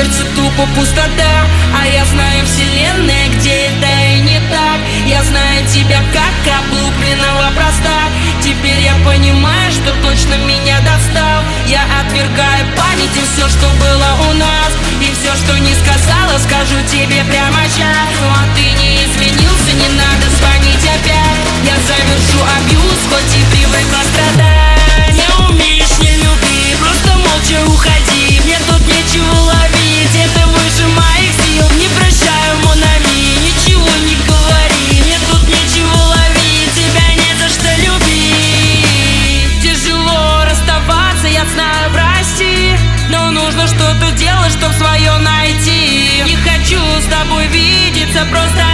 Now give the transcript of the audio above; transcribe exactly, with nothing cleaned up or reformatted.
сердце тупо пустота. А я знаю, вселенная, где это и не так. Я знаю тебя как облупленного проста. Теперь я понимаю, что точно меня достал. Я отвергаю памяти все, что было у нас. И все, что не сказала, скажу тебе прямо сейчас. Ну а ты не изменился, не надо звонить опять. Я завершу абьюз, хоть и привыкла страдать. Не умеешь, не люби, просто молча уходи. Мне тут нечего ловить, это выше моих сил. Не прощаю, mon ami, ничего не говори. Мне тут нечего ловить, тебя не за что любить. Тяжело расставаться, я знаю, прости, но нужно что-то делать, чтоб свое найти. Не хочу с тобой видеться, просто